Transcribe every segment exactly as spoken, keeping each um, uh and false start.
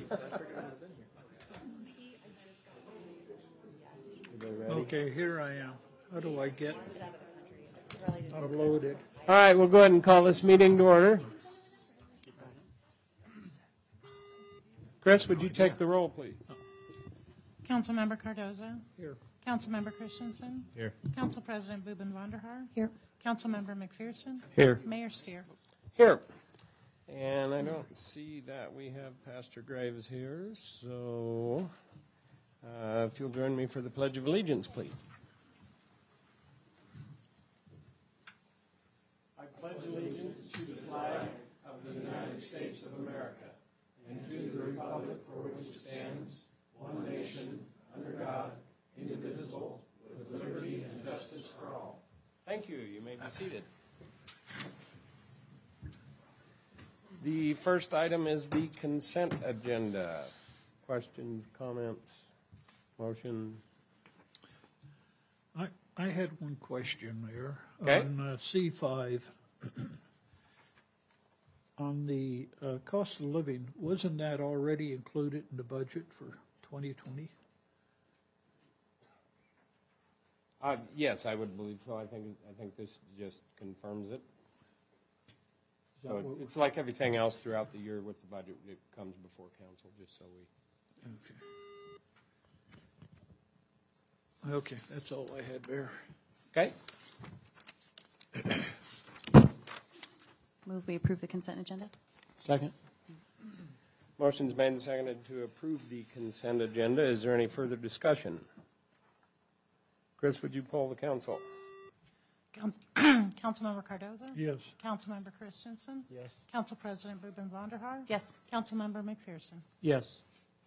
Okay, here I am. How do I get uploaded? All right, we'll go ahead and call this meeting to order. Chris, would you take the roll, please? Councilmember Cardozo? Here. Councilmember Christensen? Here. Council President Boobin Vonderhaar? Here. Councilmember McPherson? Here. Mayor Steer? Here. And I don't see that we have Pastor Graves here, so uh, if you'll join me for the Pledge of Allegiance, please. I pledge allegiance to the flag of the United States of America and to the republic for which it stands, one nation, under God, indivisible, with liberty and justice for all. Thank you. You may be seated. The first item is the consent agenda. Questions, comments, motion? I, I had one question there. Okay. On uh, C five, on the uh, cost of living, wasn't that already included in the budget for twenty twenty? Uh, yes, I would believe so. I think I think this just confirms it. So it, it's like everything else throughout the year with the budget. It comes before council, just so we. Okay. Okay, that's all I had there. Okay. Move we approve the consent agenda. Second. Motion's made and seconded to approve the consent agenda. Is there any further discussion? Chris, would you poll the council? Councilmember Cardozo? Yes. Councilmember Christensen? Yes. Council President Boobin Vonderhaar? Yes. Councilmember McPherson? Yes.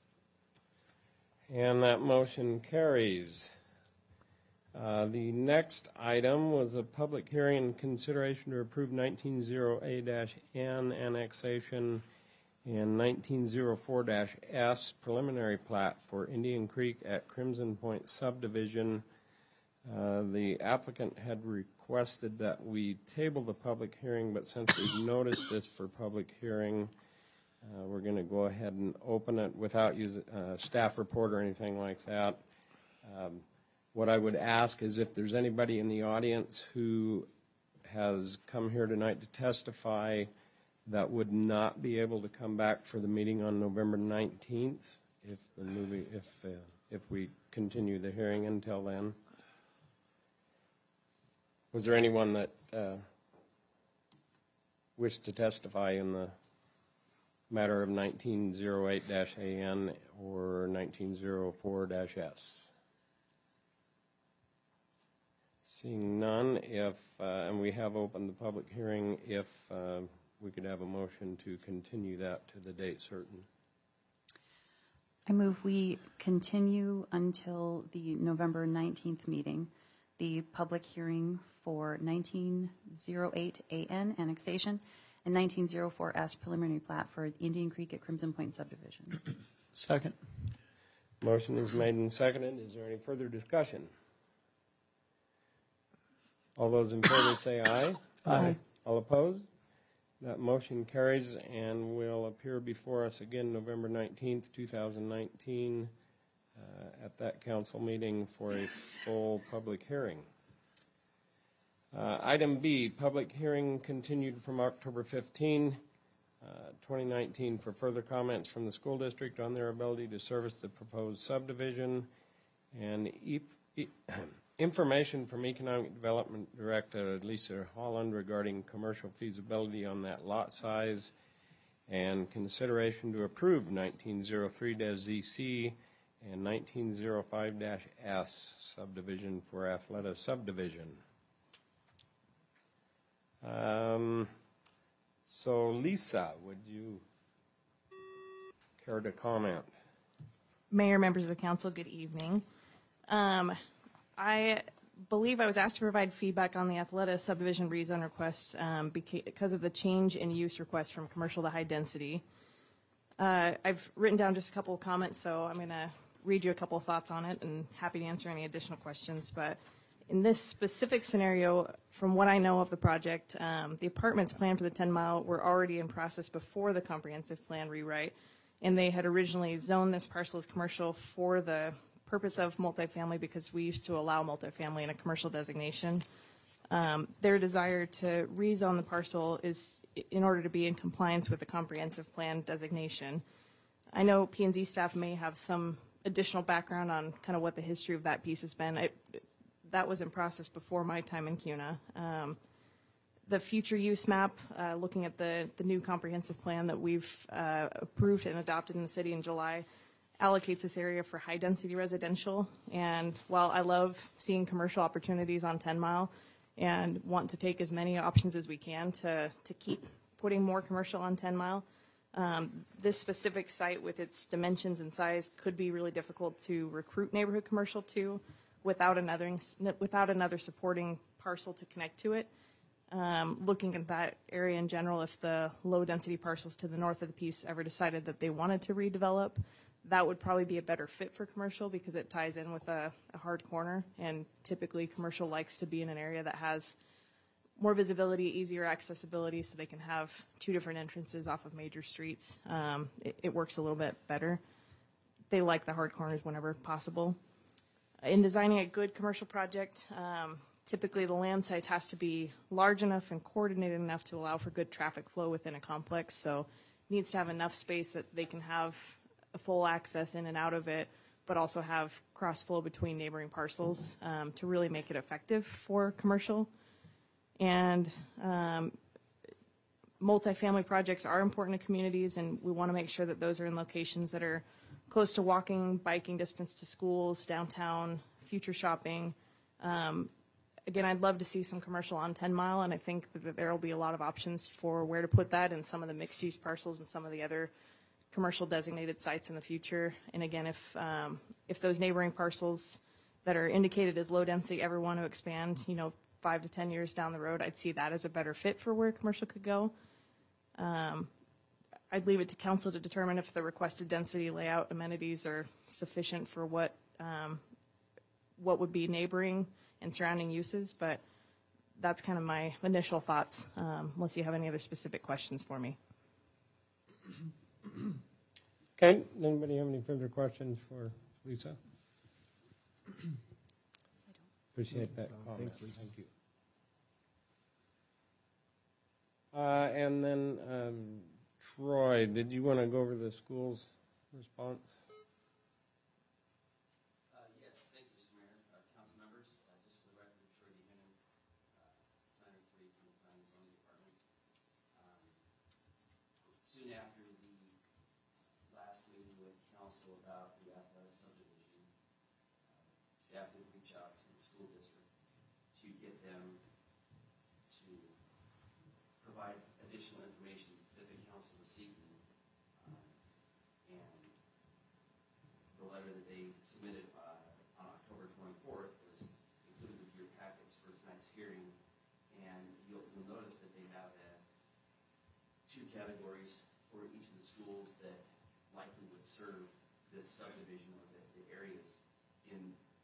And that motion carries. Uh, the next item was a public hearing and consideration to approve nineteen oh eight N annexation and nineteen oh four S preliminary plat for Indian Creek at Crimson Point subdivision. Uh, the applicant had requested that we table the public hearing, but since we've noticed this for public hearing, uh, we're going to go ahead and open it without using a uh, staff report or anything like that. Um, what I would ask is if there's anybody in the audience who has come here tonight to testify that would not be able to come back for the meeting on November nineteenth, if the movie, if uh, if we continue the hearing until then. Was there anyone that uh, wished to testify in the matter of nineteen oh eight A N or nineteen oh four S? Seeing none, if uh, and we have opened the public hearing, if uh, we could have a motion to continue that to the date certain. I move we continue until the November nineteenth meeting, the public hearing for nineteen oh eight A N annexation and nineteen oh four S preliminary plat for Indian Creek at Crimson Point subdivision. Second. Motion is made and seconded. Is there any further discussion? All those in favor say aye. Aye. All opposed? That motion carries and will appear before us again November nineteenth, two thousand nineteen uh, at that council meeting for a full public hearing. Uh, item B, public hearing continued from October fifteenth, uh, twenty nineteen for further comments from the school district on their ability to service the proposed subdivision and e e information from Economic Development Director Lisa Holland regarding commercial feasibility on that lot size and consideration to approve nineteen oh three Z C and nineteen oh five S subdivision for Athleta subdivision. Um, so, Lisa, would you care to comment? Mayor, members of the council, good evening. Um, I believe I was asked to provide feedback on the Athleta subdivision rezone request um, because of the change in use request from commercial to high density. Uh, I've written down just a couple of comments, so I'm going to read you a couple of thoughts on it and happy to answer any additional questions. But in this specific scenario, from what I know of the project, um, the apartments planned for the ten mile were already in process before the comprehensive plan rewrite. and they had originally zoned this parcel as commercial for the purpose of multifamily because we used to allow multifamily in a commercial designation. Um, their desire to rezone the parcel is in order to be in compliance with the comprehensive plan designation. I know P and Z staff may have some additional background on kind of what the history of that piece has been. I, that was in process before my time in CUNA. Um, the future use map, uh, looking at the, the new comprehensive plan that we've uh, approved and adopted in the city in July, allocates this area for high density residential. And while I love seeing commercial opportunities on ten mile and want to take as many options as we can to, to keep putting more commercial on ten mile, um, this specific site with its dimensions and size could be really difficult to recruit neighborhood commercial to without another, without another supporting parcel to connect to it. Um, looking at that area in general, if the low density parcels to the north of the piece ever decided that they wanted to redevelop, that would probably be a better fit for commercial because it ties in with a, a hard corner, and typically commercial likes to be in an area that has more visibility, easier accessibility, so they can have two different entrances off of major streets. Um, it, it works a little bit better. They like the hard corners whenever possible. In designing a good commercial project, um, typically the land size has to be large enough and coordinated enough to allow for good traffic flow within a complex, so it needs to have enough space that they can have a full access in and out of it, but also have cross flow between neighboring parcels um, to really make it effective for commercial. And um, multifamily projects are important to communities, and we want to make sure that those are in locations that are close to walking, biking distance to schools, downtown, future shopping. Um, again, I'd love to see some commercial on ten mile, and I think that there will be a lot of options for where to put that in some of the mixed use parcels and some of the other commercial designated sites in the future. And again, if um, if those neighboring parcels that are indicated as low density ever want to expand, you know, five to ten years down the road, I'd see that as a better fit for where commercial could go. Um, I'd leave it to council to determine if the requested density, layout, amenities are sufficient for what um, what would be neighboring and surrounding uses, but that's kind of my initial thoughts, um, unless you have any other specific questions for me. Okay, anybody have any further questions for Lisa? Appreciate that comment. Thank you. Uh, and then um, Troy, did you want to go over the school's response? Uh, yes, thank you, Mister Mayor. Uh, council members, uh, just for the record, Troy Buchanan, uh, planner for the Economic Planning and Zoning Department. Um, soon after the last meeting with council about the Athleta subdivision, uh, staff did reach out to the school district to get them to provide additional information that the council was seeking. Um, and the letter that they submitted uh, on October twenty-fourth was included with your packets for tonight's hearing. And you'll, you'll notice that they have uh, two categories for each of the schools that likely would serve this subdivision, or the, the areas in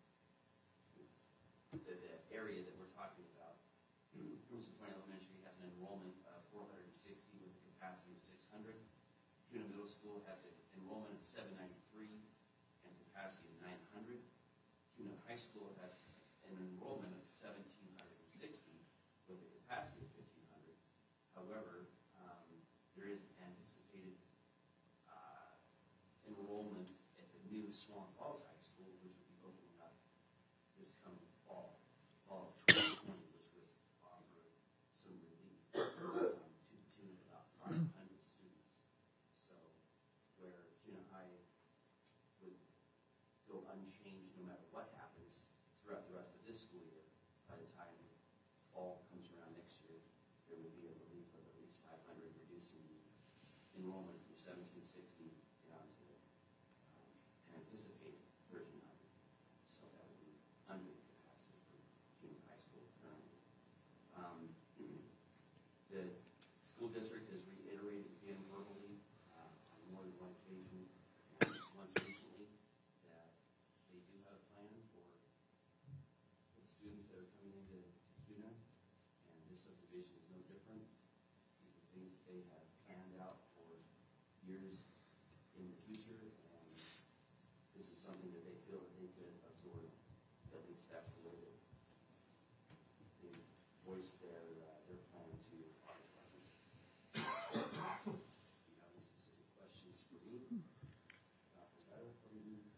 the, the area that we're talking about. Crimson Point Elementary has an enrollment of four hundred sixty with a capacity of six hundred. CUNA Middle School has an enrollment of seven ninety-three and capacity of nine hundred. CUNA High School has an enrollment of one thousand seven hundred sixty with a capacity of fifteen hundred. However, um, there is anticipated uh, enrollment at the new Swan Falls High School, which will be opening up this coming fall, fall of twenty twenty, which would offer some relief um, to the tune of about five hundred students. So where CUNA High would go unchanged no matter what happens throughout the rest of this school year, by the time fall comes around next year, there would be a relief of at least five hundred, reducing the enrollment from seventeen sixty down to um, an anticipated thirteen hundred. So that would be under the capacity for CUNA High School currently. Um, the school district has reiterated again verbally uh, on more than one occasion, and once recently, that they do have a plan for, for the students that are coming into CUNA, and this subdivision is no different. These are things that they have planned out for years in the future, and this is something that they feel that they could absorb. At least that's the way that they voiced their, uh, their plan to our department. Do you have any specific questions for me? Doctor Tyler, what do you?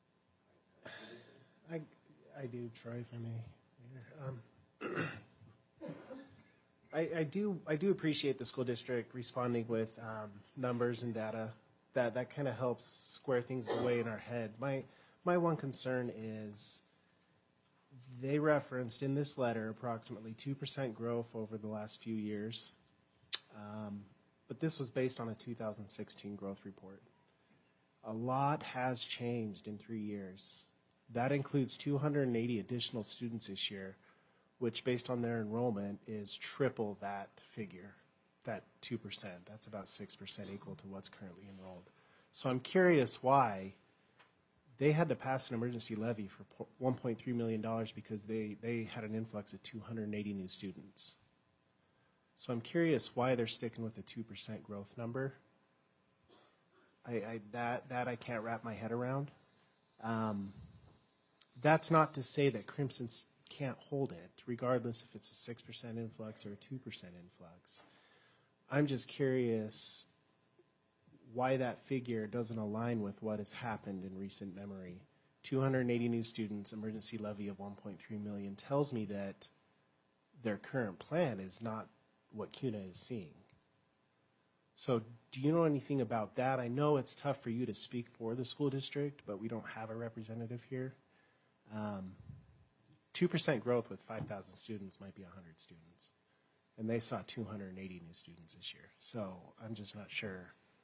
I, I do, Troy, if I may. Um, I, I do I do appreciate the school district responding with um, numbers and data. That that kind of helps square things away in our head. My my one concern is they referenced in this letter approximately two percent growth over the last few years, um, but this was based on a two thousand sixteen growth report. A lot has changed in three years. That includes two hundred eighty additional students this year, which based on their enrollment is triple that figure, that two percent. That's about six percent equal to what's currently enrolled. So I'm curious why they had to pass an emergency levy for one point three million dollars because they, they had an influx of two hundred eighty new students. So I'm curious why they're sticking with the two percent growth number. I, I, that, that I can't wrap my head around. Um, that's not to say that Crimson can't hold it, regardless if it's a six percent influx or a two percent influx. I'm just curious why that figure doesn't align with what has happened in recent memory. two hundred eighty new students, emergency levy of one point three million dollars tells me that their current plan is not what C U N A is seeing. So do you know anything about that? I know it's tough for you to speak for the school district, but we don't have a representative here. Um, two percent growth with five thousand students might be one hundred students. And they saw two hundred eighty new students this year. So I'm just not sure.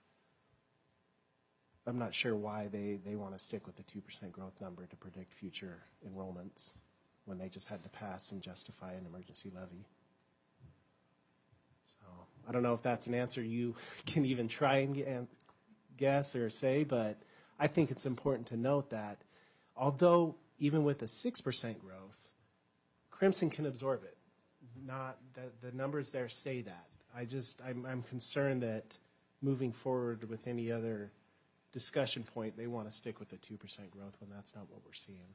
I'm not sure why they, they want to stick with the two percent growth number to predict future enrollments when they just had to pass and justify an emergency levy. So I don't know if that's an answer you can even try and guess or say, but I think it's important to note that although even with a six percent growth, Crimson can absorb it. Not that the numbers there say that. I just I'm I'm concerned that moving forward with any other discussion point, they want to stick with the two percent growth when that's not what we're seeing.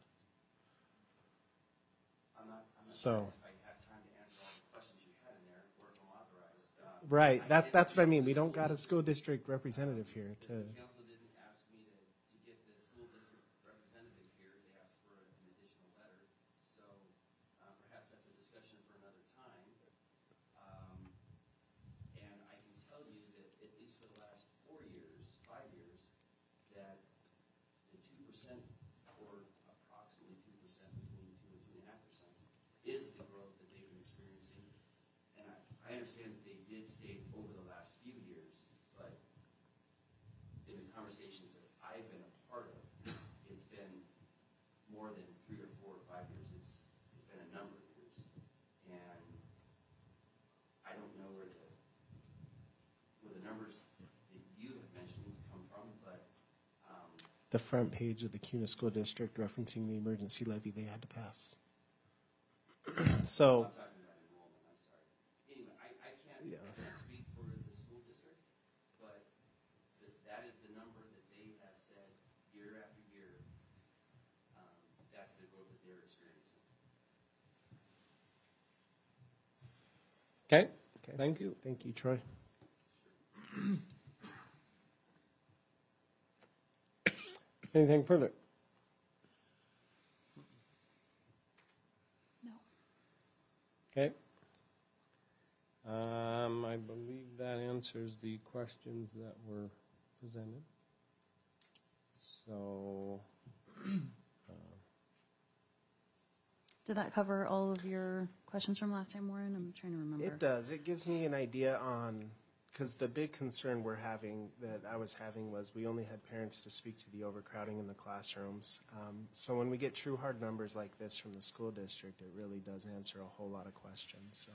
I'm not, I'm not So- sure if I have time to answer all the questions you had in there, or if I'm authorized. Uh, Right. I That did that's what I speak mean. to We the don't got a school school district representative here to. The council didn't ask me to, to get the school district representative here. They asked for an additional letter. So uh, perhaps that's a discussion for another time. Um, and I can tell you that at least for the last four years, five years, that the two percent or approximately two percent, between two and two and a half percent, is the growth that they've been experiencing. And I, I understand that they did state over the last few years, but in the conversations that I've been a part of, it's been more than three or four or five years. It's it's been a number of years, and I don't know where the where the numbers that you have mentioned come from, but um, The front page of the C U N A School District referencing the emergency levy they had to pass. So, I'm talking about enrollment. I'm sorry. Anyway, I, I can't Yeah. I can't speak for the school district, but th- that is the number that they have said year after year. Um, that's the growth that they're experiencing. Okay, Okay. thank you. thank you, Troy. Anything further? No. Okay. Um, I believe that answers the questions that were presented. So, Did that cover all of your questions from last time, Warren? I'm trying to remember. It does. It gives me an idea on, because the big concern we're having, that I was having, was we only had parents to speak to the overcrowding in the classrooms. Um, so when we get true hard numbers like this from the school district, it really does answer a whole lot of questions. So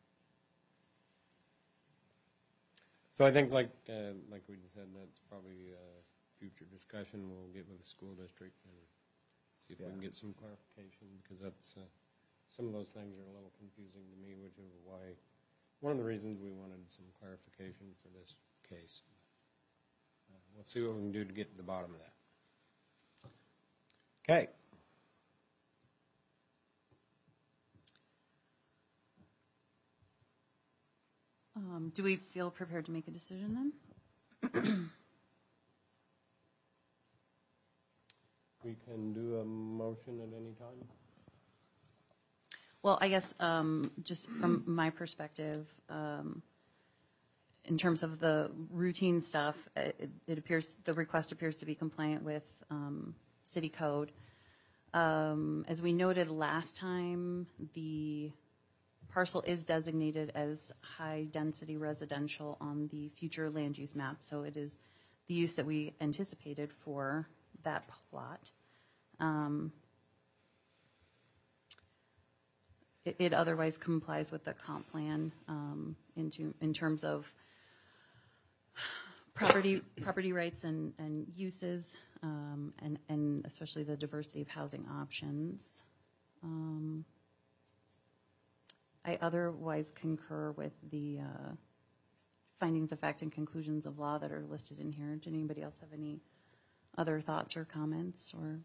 so I think like, uh, like we said, that's probably a future discussion. We'll get with the school district and see if we can Yeah. get some clarification, because that's, uh, some of those things are a little confusing to me, which is why, one of the reasons we wanted some clarification for this case. We'll see what we can do to get to the bottom of that. Okay. Um, Do we feel prepared to make a decision then? We can do a motion at any time. Well, I guess um, just from my perspective, um, in terms of the routine stuff, it, it appears, the request appears to be compliant with um, city code. Um, As we noted last time, the parcel is designated as high-density residential on the future land use map, so it is the use that we anticipated for that plot. Um, It, it otherwise complies with the comp plan um, into, in terms of property, property rights and, and uses, um, and, and especially the diversity of housing options. Um, I otherwise concur with the uh, findings of fact and conclusions of law that are listed in here. Did anybody else have any other thoughts or comments or?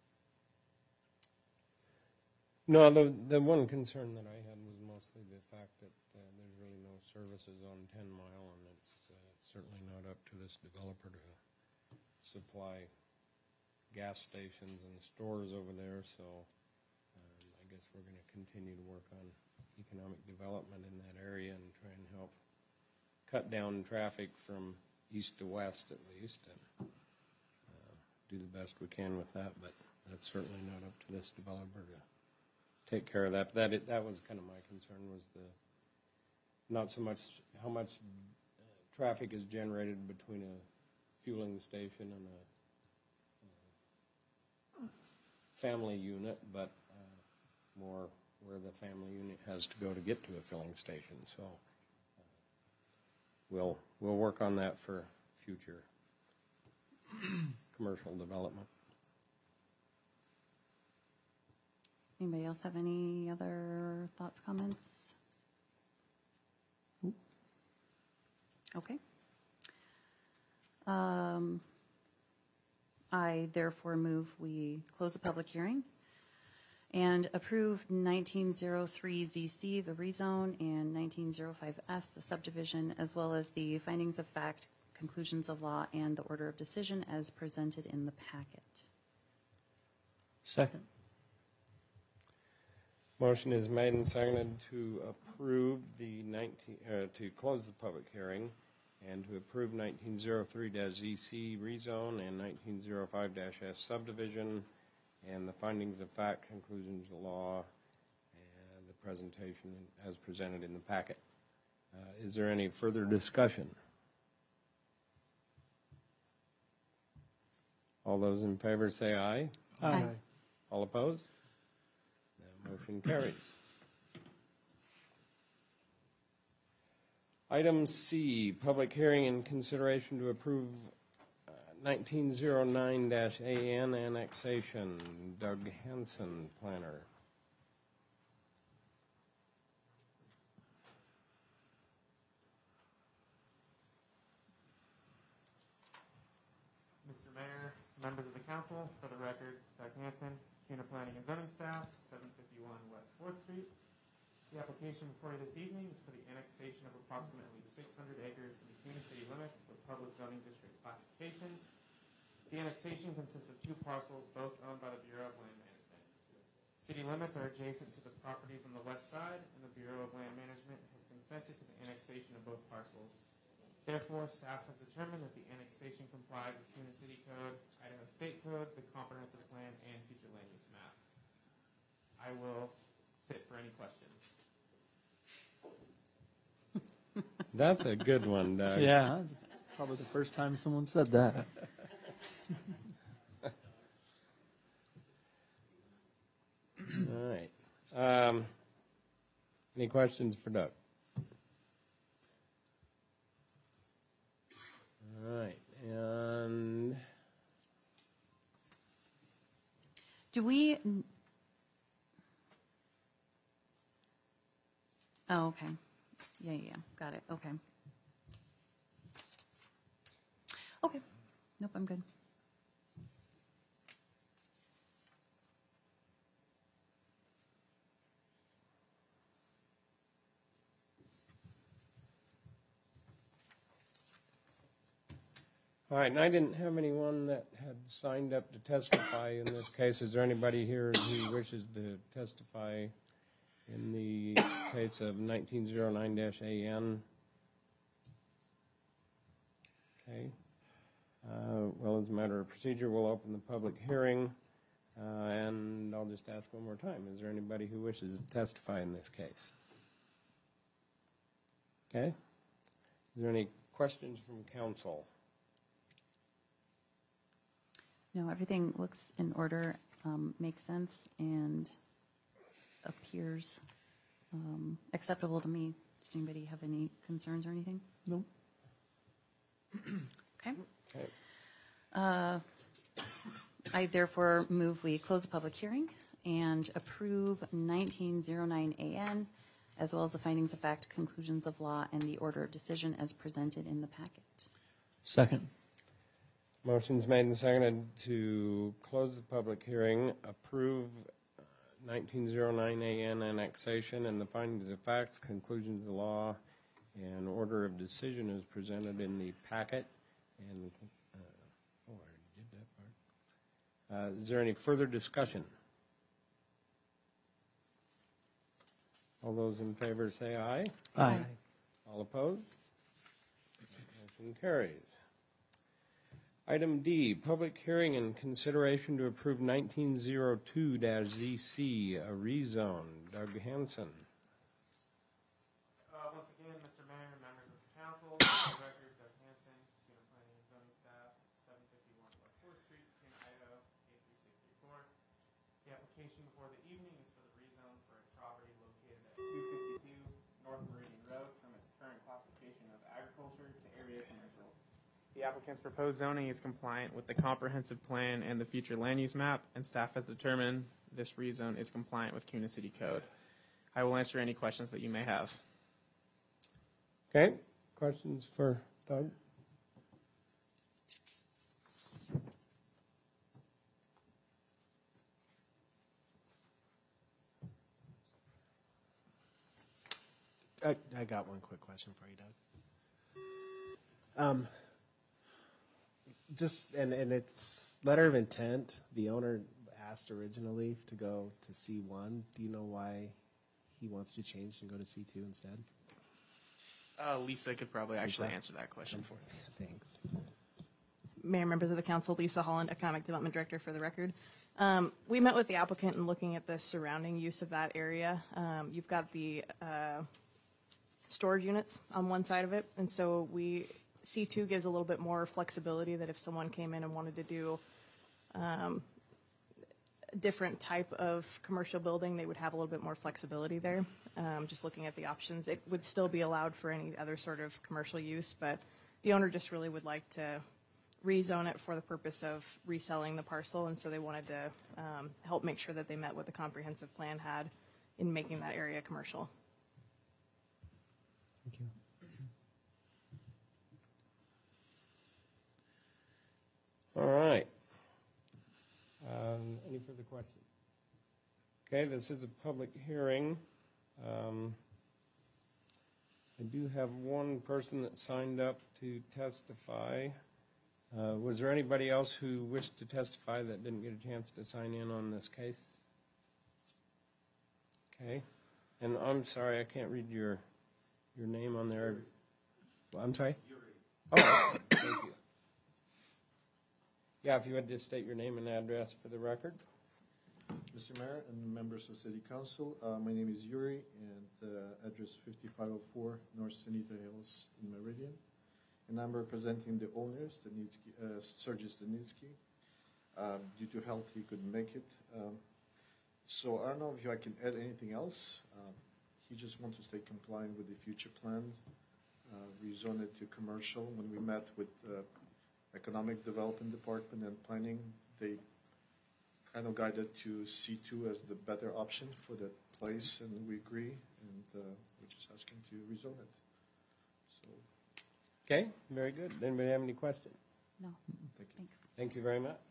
No, the, the one concern that I had was mostly the fact that uh, there's really no services on ten mile, and it's uh, certainly not up to this developer to supply gas stations and stores over there, so um, I guess we're going to continue to work on economic development in that area and try and help cut down traffic from east to west at least, and uh, do the best we can with that, but that's certainly not up to this developer to take care of that. That it, that was kind of my concern, was the not so much how much uh, traffic is generated between a fueling station and a uh, family unit, but uh, more where the family unit has to go to get to a filling station. So uh, we'll we'll work on that for future commercial development. Anybody else have any other thoughts, comments? Okay. Um, I therefore move we close the public hearing and approve nineteen oh three Z C, the rezone, and nineteen oh five S, the subdivision, as well as the findings of fact, conclusions of law, and the order of decision as presented in the packet. Second. Motion is made and seconded to approve the nineteen, uh, to close the public hearing and to approve nineteen oh three Z C rezone and nineteen oh five S subdivision and the findings of fact, conclusions of law, and the presentation as presented in the packet. Uh, is there any further discussion? All those in favor say aye. Aye. All opposed? Motion carries. Item C, public hearing and consideration to approve uh, nineteen oh nine A N annexation. Doug Hansen, planner. Mister Mayor, members of the council, for the record, Doug Hansen, CUNA Planning and Zoning staff, seven fifty-one West fourth Street. The application before you this evening is for the annexation of approximately six hundred acres in the CUNA city limits with public zoning district classification. The annexation consists of two parcels, both owned by the Bureau of Land Management. City limits are adjacent to the properties on the west side, and the Bureau of Land Management has consented to the annexation of both parcels. Therefore, staff has determined that the annexation complies with CUNA City Code, Idaho State Code, the Comprehensive Plan, and future land use map. I will sit for any questions. That's a good one, Doug. Yeah, that's probably the first time someone said that. All right. Um, any questions for Doug? All right. And Do we? Oh, okay. Yeah, yeah, yeah. Got it. Okay. Okay. Nope, I'm good. All right, and I didn't have anyone that had signed up to testify in this case. Is there anybody here who wishes to testify in the case of nineteen oh nine A N? Okay. Uh, well, as a matter of procedure, we'll open the public hearing, uh, and I'll just ask one more time. Is there anybody who wishes to testify in this case? Okay. Is there any questions from council? No, everything looks in order, um, makes sense, and appears um, acceptable to me. Does anybody have any concerns or anything? No. Okay. Okay. Uh, I therefore move we close the public hearing and approve nineteen oh nine A N, as well as the findings of fact, conclusions of law, and the order of decision as presented in the packet. Second. Motion's made and seconded to close the public hearing, approve uh, nineteen oh nine A N annexation and the findings of facts, conclusions of law, and order of decision is presented in the packet. And uh, oh, I already did that part. Uh, is there any further discussion? All those in favor say aye. Aye. All opposed? Motion carries. Item D, public hearing and consideration to approve nineteen oh two Z C, a rezone. Doug Hanson. Uh, once again, Mister Mayor, members of the council, for the record, Doug Hanson, Kuna Planning and Zoning Staff, seven fifty-one West fourth Street, Kuna, Idaho, eight three six three four. The application before the evening is for the rezone for a property located at two fifty-two North Meridian Road from its current classification of agriculture to area commercial. The applicant's proposed zoning is compliant with the comprehensive plan and the future land use map, and staff has determined this rezone is compliant with Kuna City Code. I will answer any questions that you may have. Okay, questions for Doug? I, I got one quick question for you, Doug. Um, just, and, and it's letter of intent. The owner asked originally to go to C one. Do you know why he wants to change and go to C two instead? Uh, Lisa could probably actually Lisa? answer that question for you. Thanks. Mayor, members of the council, Lisa Holland, Economic Development Director for the record. Um, we met with the applicant in looking at the surrounding use of that area. Um, you've got the uh, storage units on one side of it, and so we C two gives a little bit more flexibility that if someone came in and wanted to do um, a different type of commercial building, they would have a little bit more flexibility there. Um, just looking at the options, it would still be allowed for any other sort of commercial use, but the owner just really would like to rezone it for the purpose of reselling the parcel, and so they wanted to um, help make sure that they met what the comprehensive plan had in making that area commercial. Thank you. All right. Um, any further questions? Okay, this is a public hearing. Um, I do have one person that signed up to testify. Uh, was there anybody else who wished to testify that didn't get a chance to sign in on this case? Okay. And I'm sorry, I can't read your your name on there. Well, I'm sorry? Oh, okay. Thank you. Yeah, if you would just state your name and address for the record. Mister Mayor and members of City Council, uh, my name is Yuri, and uh, address fifty-five oh four North Sanita Hills in Meridian. And I'm representing the owners, Danitsky, uh, Sergis Danitsky. Um, due to health, he couldn't make it. Um, so I don't know if I can add anything else. Um, he just wants to stay compliant with the future plan, uh, rezone it to commercial. When we met with uh, Economic Development Department and Planning, they kind of guided to C two as the better option for that place, and we agree, and uh, we're just asking to rezone it. So. Okay, very good. Anybody have any questions? No, Thank you. thanks. Thank you very much.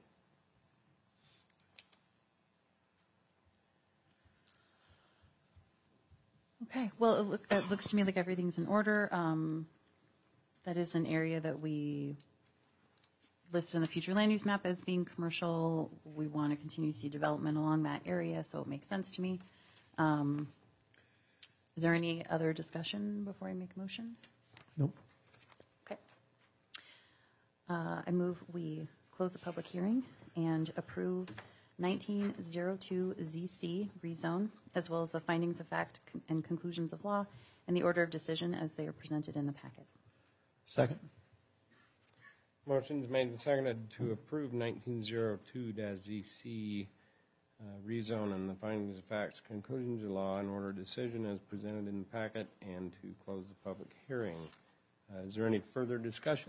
Okay, well, it, look, it looks to me like everything's in order. Um, that is an area that we list in the future land use map as being commercial. We want to continue to see development along that area, so it makes sense to me. Um, is there any other discussion before I make a motion? Nope. Okay. Uh, I move we close the public hearing and approve nineteen oh two Z C rezone, as well as the findings of fact con- and conclusions of law and the order of decision as they are presented in the packet. Second. Motion's made and seconded to approve nineteen oh two Z C uh, rezone and the findings of facts, conclusions of law, and order of decision as presented in the packet, and to close the public hearing. Uh, is there any further discussion?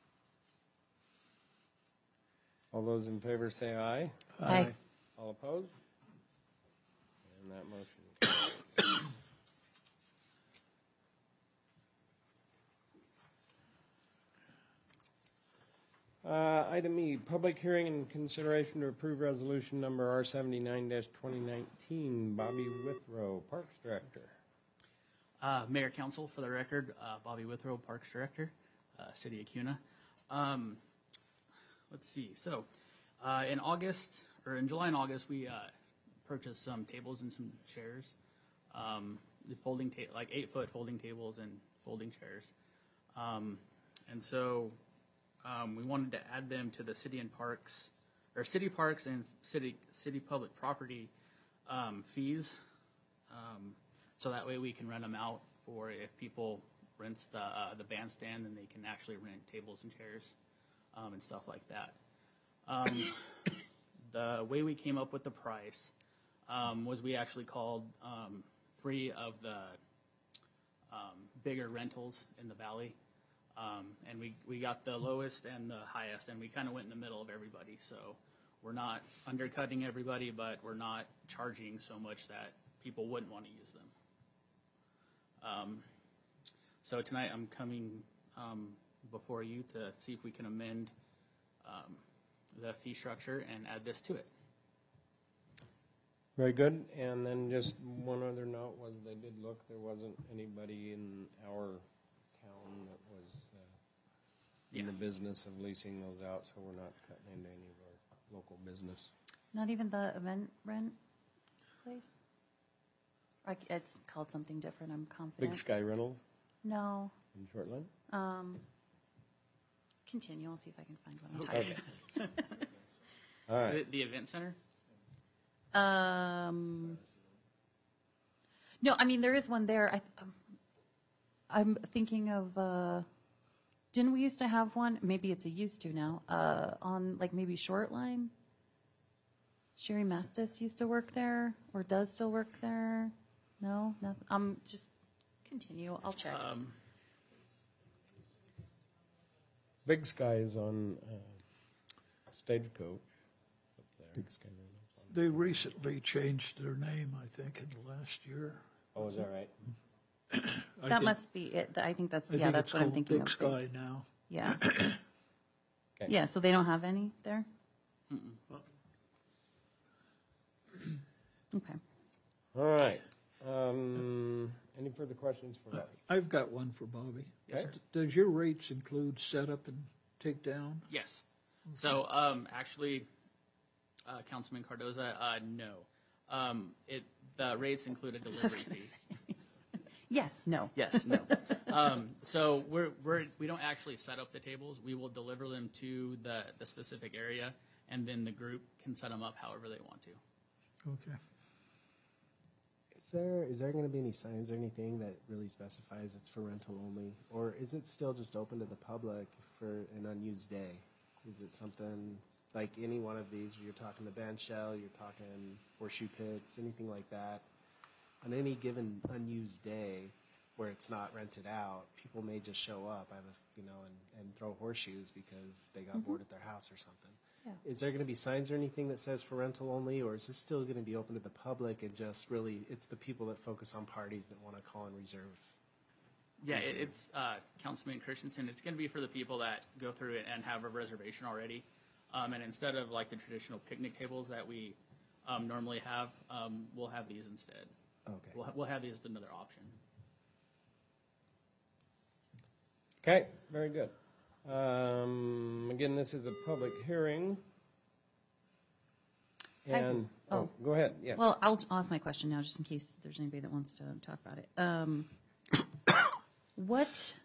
All those in favor say aye. Aye. All opposed? And that motion carries. Uh, Item E, public hearing and consideration to approve resolution number R seventy-nine twenty nineteen. Bobby Withrow, Parks Director. Uh, Mayor, Council, for the record, uh, Bobby Withrow, Parks Director, uh, City of Cuna. Um, let's see. So, uh, in August, or in July and August, we uh, purchased some tables and some chairs, um, the folding ta- like eight foot folding tables and folding chairs, um, and so um, we wanted to add them to the city and parks, or city parks and city city public property um, fees. Um, So that way we can rent them out for if people rents the uh, the bandstand, then they can actually rent tables and chairs um, and stuff like that. Um, the way we came up with the price um, was we actually called um, three of the um, bigger rentals in the valley, um, and we, we got the lowest and the highest, and we kind of went in the middle of everybody. So we're not undercutting everybody, but we're not charging so much that people wouldn't want to use them. Um, so tonight I'm coming um, before you to see if we can amend um, the fee structure and add this to it. Very good. And then just one other note was they did look, there wasn't anybody in our town that was uh, in Yeah. the business of leasing those out, so we're not cutting into any of our local business. Not even the event rent place? Like, it's called something different, I'm confident. Big Sky Rentals No. in Shortland? Um, continue, I'll see if I can find one. Okay. All right. The, the event center? Um, no, I mean, there is one there. I, um, I'm thinking of, uh, didn't we used to have one? Maybe it's a used to now, uh, on like maybe Short Line? Sherry Mastis used to work there, or does still work there? No, nothing. Um, just continue. I'll check. Um, Big Sky is on uh, Stagecoach up there. Big Sky Rentals. They recently changed their name, I think, in the last year. Oh, is that right? I that think- must be it. I think that's I yeah. think That's it's what I'm called thinking Big of. Sky now. Yeah. Okay. Yeah. So they don't have any there. Okay. All right. Um, any further questions for Bobby? I've got one for Bobby. Yes, sir. Does your rates include setup and takedown? Yes. So um, actually, uh, Councilman Cardoza, uh, no. Um, it the rates include a delivery fee. Yes. No. Yes, no. um, so we're, we're, we don't actually set up the tables. We will deliver them to the, the specific area, and then the group can set them up however they want to. Okay. Is there is there going to be any signs or anything that really specifies it's for rental only, or is it still just open to the public for an unused day? Is it something like any one of these? You're talking the band shell, you're talking horseshoe pits, anything like that. On any given unused day where it's not rented out, people may just show up, I have a, you know, and, and throw horseshoes because they got bored at their house or something. Yeah. Is there going to be signs or anything that says for rental only, or is this still going to be open to the public and just really it's the people that focus on parties that want to call and reserve? Yeah, it, it's uh, Councilman Christensen. It's going to be for the people that go through it and have a reservation already. Um, and instead of like the traditional picnic tables that we um, normally have, um, we'll have these instead. Okay. We'll, ha- we'll have these as another option. Okay, very good. Um, again, this is a public hearing. And, oh. oh, go ahead, yes. Well, I'll, I'll ask my question now, just in case there's anybody that wants to talk about it. Um, what,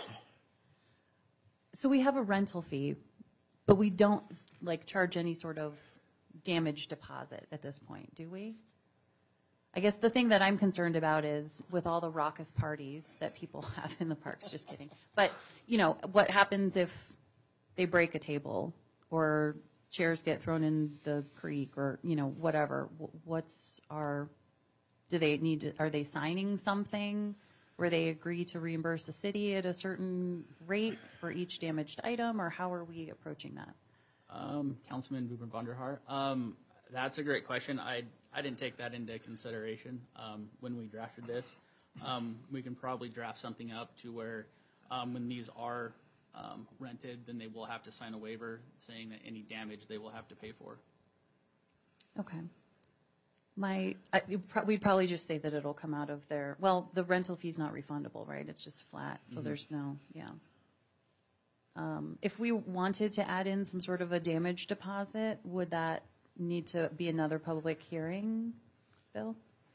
so we have a rental fee, but we don't, like, charge any sort of damage deposit at this point, do we? I guess the thing that I'm concerned about is with all the raucous parties that people have in the parks, just kidding. But, you know, what happens if they break a table or chairs get thrown in the creek or, you know, whatever? What's our, do they need to, are they signing something where they agree to reimburse the city at a certain rate for each damaged item, or how are we approaching that? Um, Councilman Buben Vonderhaar, um, that's a great question. I I didn't take that into consideration um, when we drafted this. Um, we can probably draft something up to where um, when these are um, rented, then they will have to sign a waiver saying that any damage they will have to pay for. Okay. My, I, we'd probably just say that it'll come out of their, well, the rental fee's not refundable, right? It's just flat, so Mm-hmm. there's no, yeah. Um, if we wanted to add in some sort of a damage deposit, would that need to be another public hearing, Bill?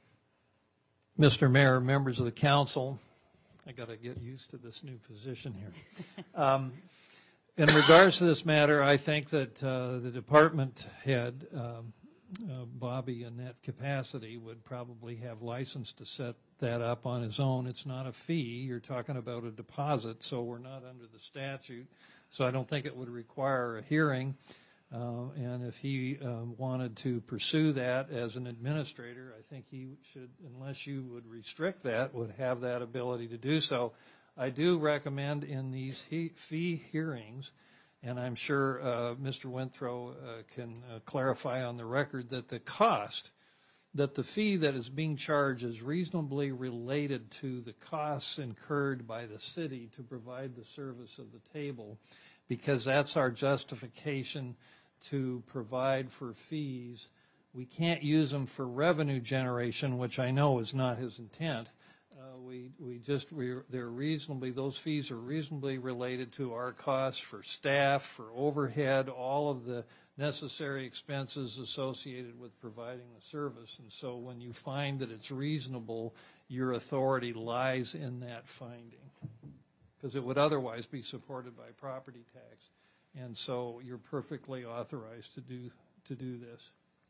Mister Mayor, members of the council, I got to get used to this new position here. Um, in regards to this matter, I think that uh, the department head, um, uh, Bobby, in that capacity, would probably have license to set that up on his own. It's not a fee. You're talking about a deposit, so we're not under the statute. So I don't think it would require a hearing. Uh, and if he um, wanted to pursue that as an administrator, I think he should, unless you would restrict that, would have that ability to do so. I do recommend in these he- fee hearings, and I'm sure uh, Mister Winthrow uh, can uh, clarify on the record that the cost, that the fee that is being charged is reasonably related to the costs incurred by the city to provide the service of the table, because that's our justification to provide for fees. We can't use them for revenue generation, which I know is not his intent. Uh, we we just we, they're reasonably those fees are reasonably related to our costs for staff, for overhead, all of the necessary expenses associated with providing the service. And so when you find that it's reasonable, your authority lies in that finding, because it would otherwise be supported by property tax. And so you're perfectly authorized to do to do this.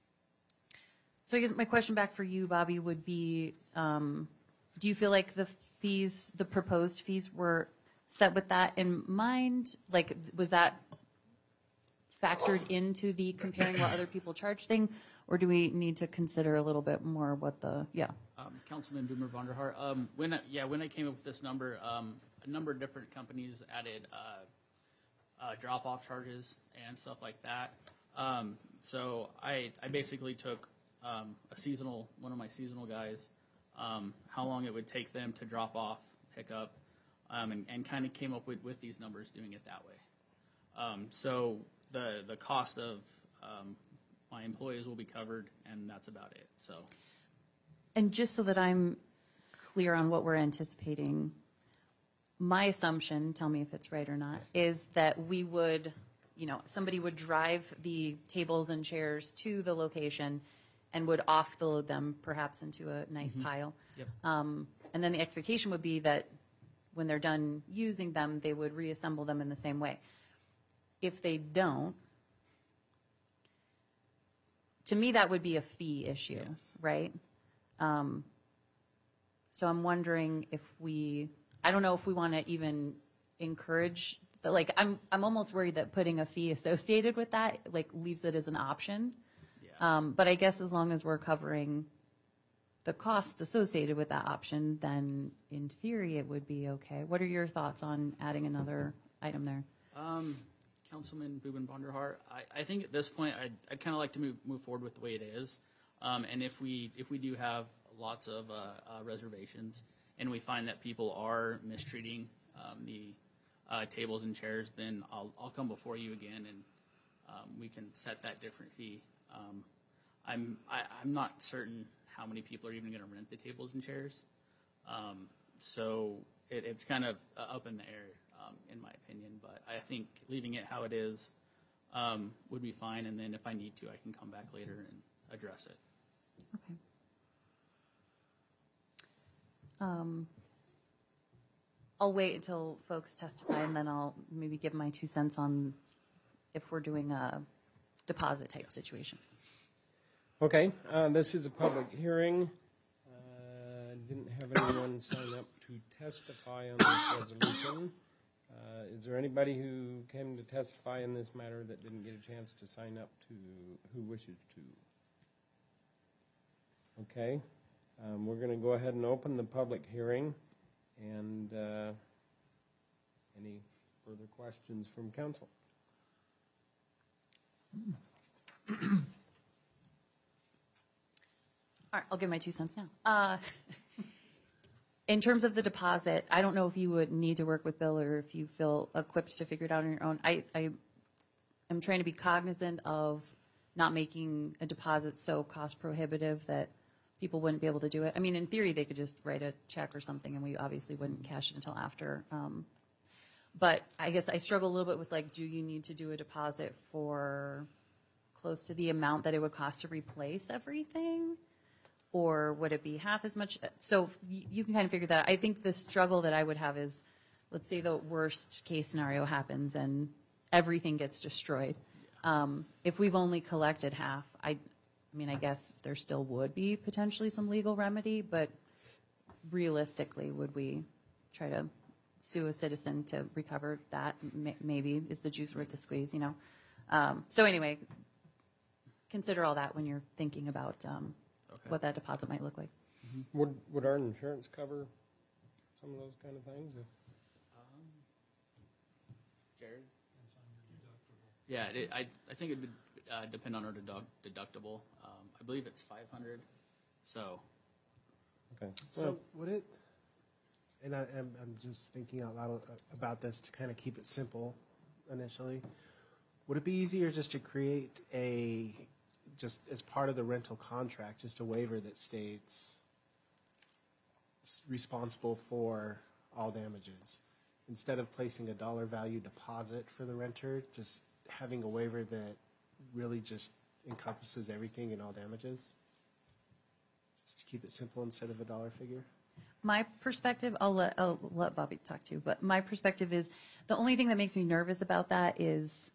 So I guess my question back for you, Bobby, would be, um, do you feel like the fees, the proposed fees were set with that in mind? Like, was that factored into the comparing what other people charge thing? Or do we need to consider a little bit more what the, yeah. Um, Councilman Boomer Vonderhaar, um, when I, yeah, when I came up with this number, um, a number of different companies added uh, uh, drop-off charges and stuff like that. Um, so I, I basically took um, a seasonal, one of my seasonal guys, um, how long it would take them to drop off, pick up, um, and, and kind of came up with, with these numbers doing it that way. Um, so the the cost of um, my employees will be covered, and that's about it. So. And just so that I'm clear on what we're anticipating, my assumption, tell me if it's right or not, is that we would, you know, somebody would drive the tables and chairs to the location and would offload them perhaps into a nice Mm-hmm. pile. Yep. Um, and then the expectation would be that when they're done using them, they would reassemble them in the same way. If they don't, to me, that would be a fee issue, Yes. right? Um, so I'm wondering if we, I don't know if we want to even encourage, but like I'm, I'm almost worried that putting a fee associated with that like leaves it as an option. Yeah. Um, but I guess as long as we're covering the costs associated with that option, then in theory it would be okay. What are your thoughts on adding another item there? Um, Councilman Booben Vonderhaar, I, I think at this point I'd, I'd kind of like to move, move forward with the way it is. Um, and if we if we do have lots of uh, uh, reservations and we find that people are mistreating um, the uh, tables and chairs, then I'll, I'll come before you again, and um, we can set that different fee. Um, I'm I, I'm not certain how many people are even going to rent the tables and chairs, um, so it, it's kind of uh, up in the air, um, in my opinion. But I think leaving it how it is um, would be fine, and then if I need to, I can come back later and address it. Okay. Um, I'll wait until folks testify, and then I'll maybe give my two cents on if we're doing a deposit type situation. Okay, uh, this is a public hearing. Uh, Didn't have anyone sign up to testify on this resolution. Uh, Is there anybody who came to testify in this matter that didn't get a chance to sign up to, who wishes to? Okay, um, we're going to go ahead and open the public hearing. And uh, any further questions from council? All right, I'll give my two cents now. Uh, in terms of the deposit, I don't know if you would need to work with Bill or if you feel equipped to figure it out on your own. I, I am trying to be cognizant of not making a deposit so cost prohibitive that people wouldn't be able to do it. I mean, in theory, they could just write a check or something, and we obviously wouldn't cash it until after. Um, but I guess I struggle a little bit with, like, do you need to do a deposit for close to the amount that it would cost to replace everything? Or would it be half as much? So you can kind of figure that out. I think the struggle that I would have is, let's say the worst case scenario happens and everything gets destroyed. Um, if we've only collected half, I, I mean, I guess there still would be potentially some legal remedy, but realistically, would we try to sue a citizen to recover that? M- maybe is the juice worth the squeeze, you know? Um, so anyway, consider all that when you're thinking about um, Okay. what that deposit might look like. Would, would our insurance cover some of those kind of things? If Um, Jared? Yeah, it, I, I think it would uh, depend on our deduct, deductible. Um, I believe it's five hundred. So, Okay. So would it, and I, I'm, I'm just thinking out loud about this to kind of keep it simple initially. Would it be easier just to create a, just as part of the rental contract, just a waiver that states s- responsible for all damages? Instead of placing a dollar value deposit for the renter, just having a waiver that really just encompasses everything and all damages? Just to keep it simple instead of a dollar figure? My perspective, I'll let, I'll let Bobby talk to, but my perspective is the only thing that makes me nervous about that is,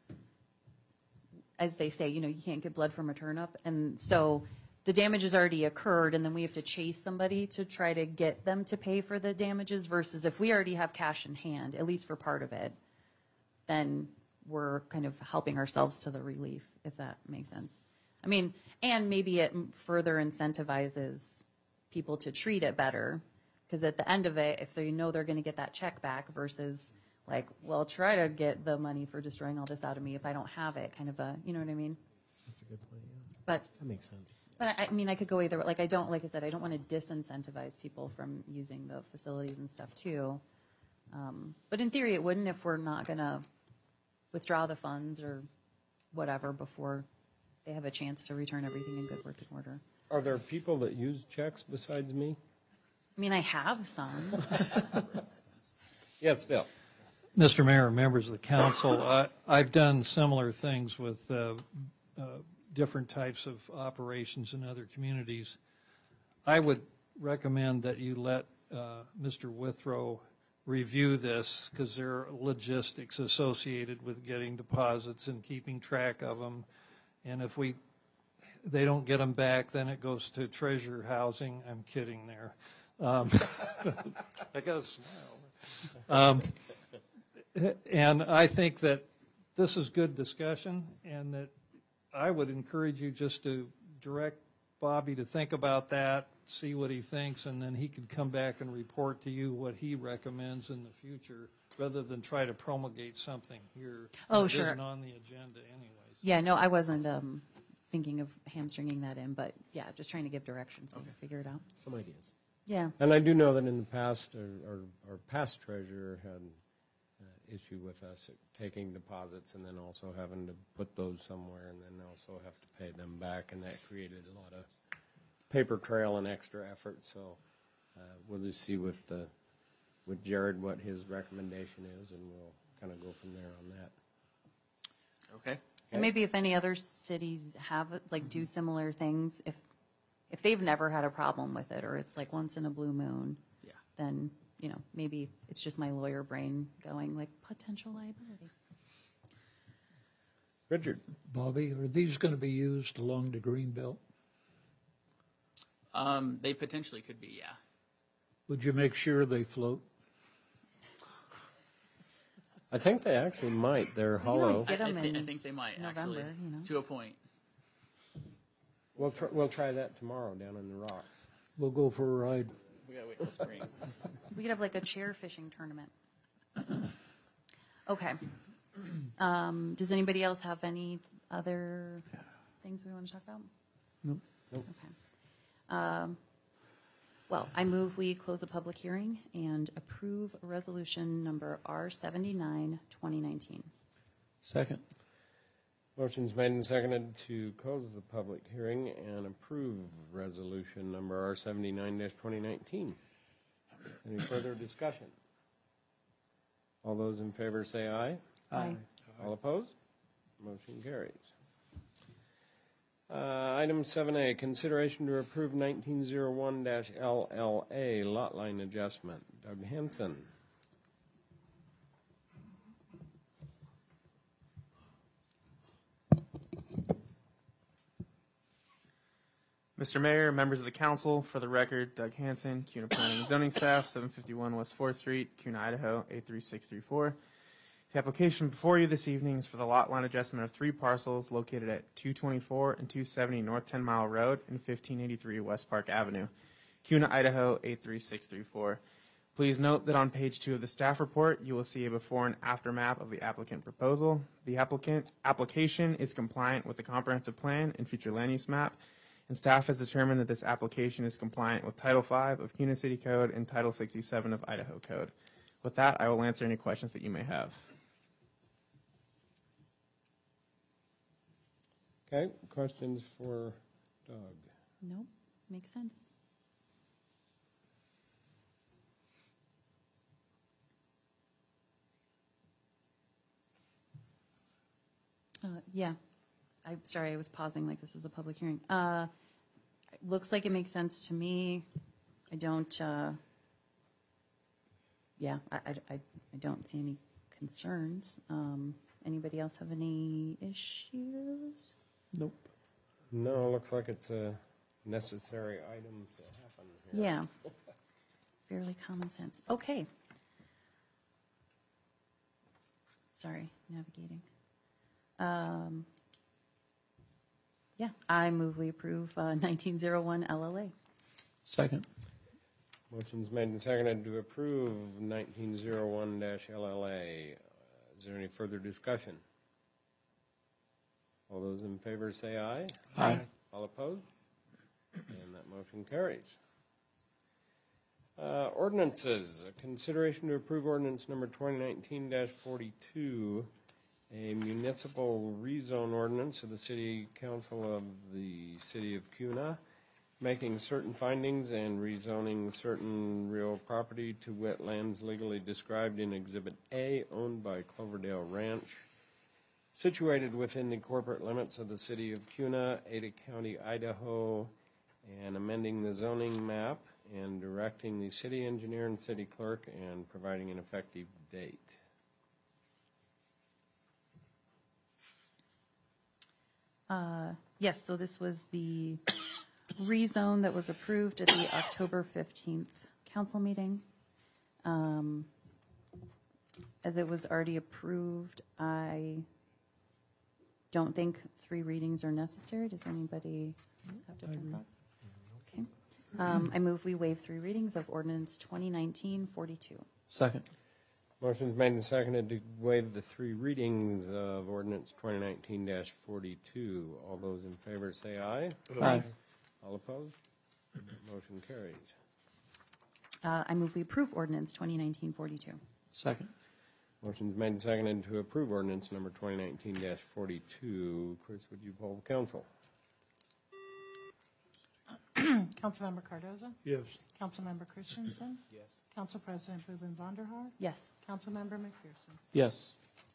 as they say, you know, you can't get blood from a turnip. And so the damage has already occurred, and then we have to chase somebody to try to get them to pay for the damages, versus if we already have cash in hand, at least for part of it, then we're kind of helping ourselves to the relief, if that makes sense. I mean, and maybe it further incentivizes people to treat it better, because at the end of it, if they know they're going to get that check back versus like, well, try to get the money for destroying all this out of me if I don't have it, kind of a, you know what I mean? That's a good point, yeah. But That makes sense. But I, I mean, I could go either way. Like, I don't, like I said, I don't want to disincentivize people from using the facilities and stuff too. Um, but in theory, it wouldn't if we're not going to withdraw the funds or whatever before they have a chance to return everything in good working order. Are there people that use checks besides me? I mean, I have some. Yes, Bill. Mister Mayor, members of the council, I, I've done similar things with uh, uh, different types of operations in other communities. I would recommend that you let uh, Mister Withrow review this, because there are logistics associated with getting deposits and keeping track of them. And if we, they don't get them back, then it goes to Treasure Housing. I'm kidding there. Um, I got a smile. Um, And I think that this is good discussion, and that I would encourage you just to direct Bobby to think about that, see what he thinks, and then he could come back and report to you what he recommends in the future, rather than try to promulgate something here Oh, that sure. isn't on the agenda anyways. Yeah, no, I wasn't um, thinking of hamstringing that in, but yeah, just trying to give direction so you can figure it out. Some ideas. Yeah. And I do know that in the past, our, our, our past treasurer had uh, issue with us taking deposits and then also having to put those somewhere and then also have to pay them back, and that created a lot of paper trail and extra effort. So uh, we'll just see with the with Jared what his recommendation is, and we'll kind of go from there on that. Okay. And maybe if any other cities have, like, do similar things, if, if they've never had a problem with it, or it's like once in a blue moon, Yeah. then, you know, maybe it's just my lawyer brain going, like, potential liability. Richard. Bobby, are these going to be used along the green belt? Um, they potentially could be, yeah. Would you make sure they float? I think they actually might. They're hollow. Get I, I, them thi- in I think they might, November, actually, you know. to a point. We'll try, we'll try that tomorrow down in the rocks. We'll go for a ride. We gotta wait till spring. We could have like a chair fishing tournament. Okay. Um, does anybody else have any other things we want to talk about? Nope. Nope. Okay. Um, well, I move we close a public hearing and approve resolution number R seventy-nine, twenty nineteen. Second. Motion's made and seconded to close the public hearing and approve resolution number R seventy-nine twenty nineteen. Any further discussion? All those in favor say aye. Aye. All opposed? Motion carries. Uh, Item seven A, consideration to approve nineteen oh one L L A lot line adjustment. Doug Henson. Mister Mayor, members of the council, for the record, Doug Hanson, CUNA Planning and Zoning Staff, seven fifty-one West fourth Street, CUNA, Idaho, eight three six three four. The application before you this evening is for the lot line adjustment of three parcels located at two twenty-four and two seventy North ten Mile Road and fifteen eighty-three West Park Avenue, CUNA, Idaho, eight three six three four. Please note that on page two of the staff report, you will see a before and after map of the applicant proposal. The applicant application is compliant with the comprehensive plan and future land use map, and staff has determined that this application is compliant with Title five of CUNA City Code and Title sixty-seven of Idaho Code. With that, I will answer any questions that you may have. Okay, questions for Doug? Nope, makes sense. Uh, yeah, I'm sorry, I was pausing like this is a public hearing. Uh, it looks like it makes sense to me. I don't, uh, yeah, I, I, I I don't see any concerns. Um, anybody else have any issues? Nope. No, looks like it's a necessary item to happen here. Yeah. Fairly common sense. Okay. Sorry, navigating. Um, yeah, I move we approve uh, nineteen oh one L L A. Second. Motion's made and seconded to approve nineteen oh one L L A. Uh, Is there any further discussion? All those in favor say aye. Aye. All opposed? And that motion carries. Uh, Ordinances, a consideration to approve ordinance number twenty nineteen forty-two, a municipal rezone ordinance of the City Council of the City of CUNA, making certain findings and rezoning certain real property to wetlands legally described in Exhibit A, owned by Cloverdale Ranch, situated within the corporate limits of the City of CUNA, Ada County, Idaho, and amending the zoning map and directing the city engineer and city clerk and providing an effective date. Uh, yes, so this was the rezone that was approved at the October fifteenth council meeting. Um, as it was already approved, I don't think three readings are necessary. Does anybody have different thoughts? Okay. Um, I move we waive three readings of ordinance twenty nineteen forty-two. Second. Motion's made and seconded to waive the three readings of ordinance twenty nineteen forty-two. All those in favor say aye. Aye. All opposed? Motion carries. Uh, I move we approve ordinance twenty nineteen forty-two. Second. Motion's made and seconded to approve ordinance number twenty nineteen forty-two. Chris, would you poll the council? Councilmember Cardoza? Yes. Councilmember Christensen? Yes. Council President Ruben Vonderhaar? Yes. Councilmember McPherson? Yes.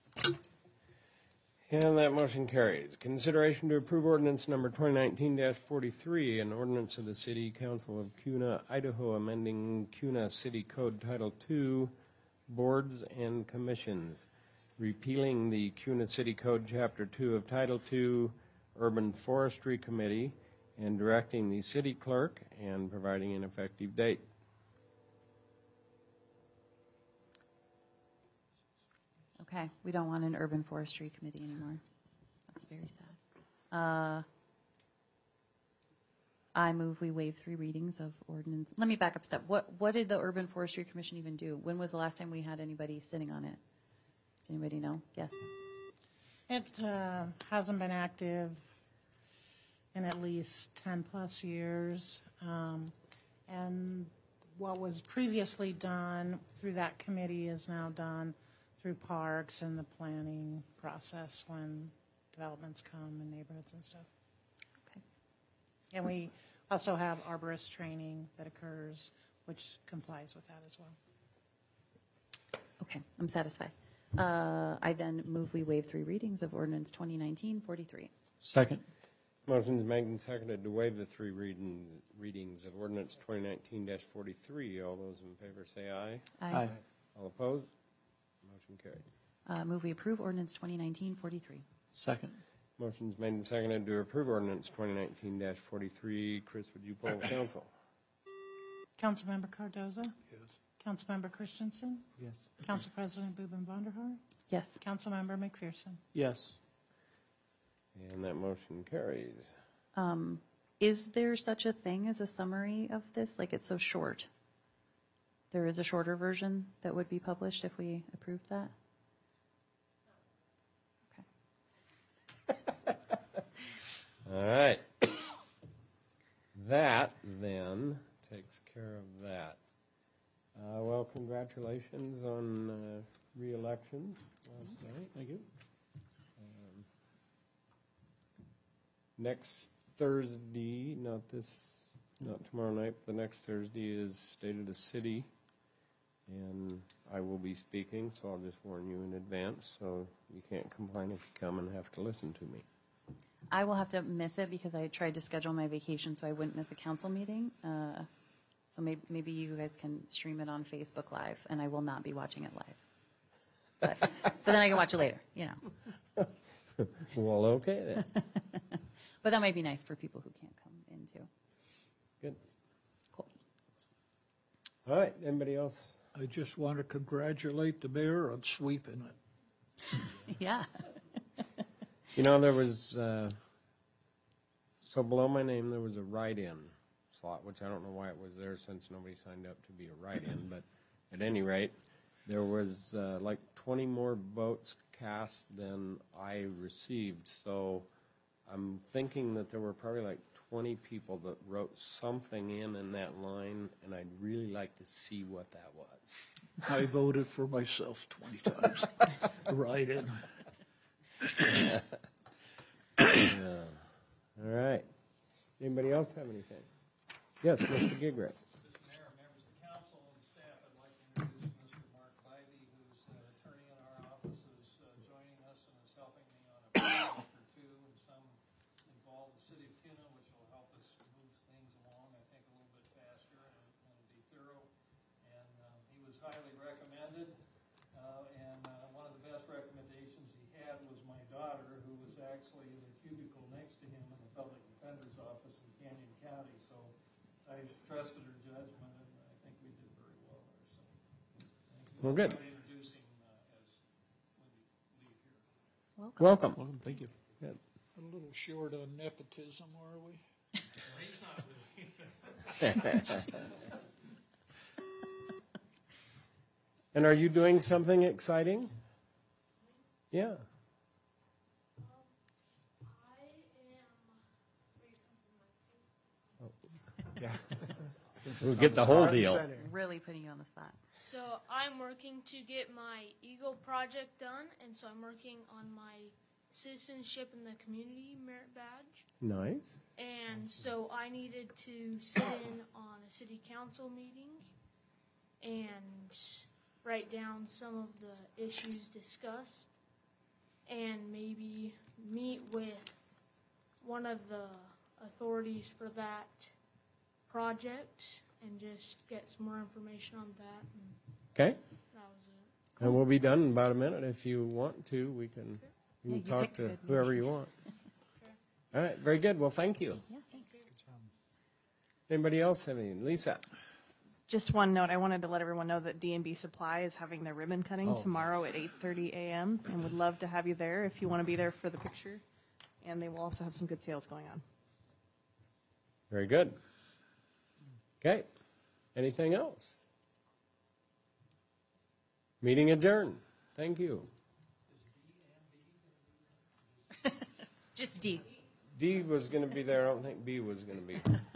And that motion carries. Consideration to approve ordinance number twenty nineteen forty-three, an ordinance of the City Council of Kuna, Idaho, amending Kuna City Code Title two, Boards and Commissions, repealing the Kuna City Code Chapter two of Title two, Urban Forestry Committee, and directing the city clerk and providing an effective date. Okay, we don't want an urban forestry committee anymore. That's very sad. Uh, I move we waive three readings of ordinance. Let me back up a step. What, what did the Urban Forestry Commission even do? When was the last time we had anybody sitting on it? Does anybody know? Yes. It uh, hasn't been active in at least ten-plus years. Um, and what was previously done through that committee is now done through parks and the planning process when developments come in neighborhoods and stuff. Okay. And we also have arborist training that occurs, which complies with that as well. Okay, I'm satisfied. Uh, I then move we waive three readings of ordinance twenty nineteen forty-three. Second. Motion's made and seconded to waive the three readings, readings of ordinance twenty nineteen forty-three. All those in favor say aye. Aye. All opposed? Motion carried. Uh, move we approve ordinance twenty nineteen forty-three. Second. Motion's made and seconded to approve ordinance twenty nineteen forty-three. Chris, would you poll the council? Councilmember Cardoza? Yes. Councilmember Christensen? Yes. Council President Ruben Vonderhaar? Yes. Councilmember McPherson? Yes. And that motion carries. Um, is there such a thing as a summary of this? Like, it's so short. There is a shorter version that would be published if we approved that? Okay. All right. That then takes care of that. Uh, well, congratulations on uh, re-election last night. Thank you. Um, next Thursday, not this, not tomorrow night, but the next Thursday is State of the City, and I will be speaking, so I'll just warn you in advance, so you can't complain if you come and have to listen to me. I will have to miss it because I tried to schedule my vacation so I wouldn't miss a council meeting. Uh, so maybe, maybe you guys can stream it on Facebook Live, and I will not be watching it live. But, but then I can watch it later, you know. Well, okay then. But that might be nice for people who can't come in too. Good. Cool. All right, anybody else? I just want to congratulate the mayor on sweeping it. Yeah. You know, there was, uh, so below my name, there was a write-in slot, which I don't know why it was there since nobody signed up to be a write-in, but at any rate, there was uh, like twenty more votes cast than I received, so I'm thinking that there were probably like twenty people that wrote something in in that line, and I'd really like to see what that was. I voted for myself twenty times. Right in. Yeah. All right. Anybody else have anything? Yes, Mister Gigret. Mister Mayor, members of the council and staff, I'd like to introduce Mister Mark Bivey, who's an attorney in our office, is uh, joining us and is helping me on a project or two, and some involve the city of Kuna, which will help us move things along, I think, a little bit faster and, and be thorough. And um, he was highly recommended, uh, and uh, one of the best recommendations he had was my daughter, who was actually in the cubicle next to him in the public defender's office in Canyon County. So I trusted her judgment, and I think we did very well there. So, thank you. Well, good. I'll introduce him uh, as when we leave here. Welcome. Welcome. Welcome. Thank you. Good. A little short on nepotism, are we? Well, he's not really. And are you doing something exciting? Yeah. Yeah. We'll get the whole Front and deal. center. Really putting you on the spot. So I'm working to get my Eagle project done, and so I'm working on my citizenship in the community merit badge. Nice. And so I needed to sit in on a city council meeting and write down some of the issues discussed and maybe meet with one of the authorities for that project and just get some more information on that. And Okay. that was it. And we'll be done in about a minute. If you want to, we can, you Yeah, can you talk picked a to good whoever movie. you want. All right, very good. Well, thank you. Yeah, thanks. Anybody else have anything? Lisa? Just one note, I wanted to let everyone know that D and B Supply is having their ribbon cutting Oh, tomorrow at eight thirty a.m. and would love to have you there if you want to be there for the picture. And they will also have some good sales going on. Very good. Okay. Anything else? Meeting adjourned. Thank you. Just D. D was going to be there. I don't think B was going to be.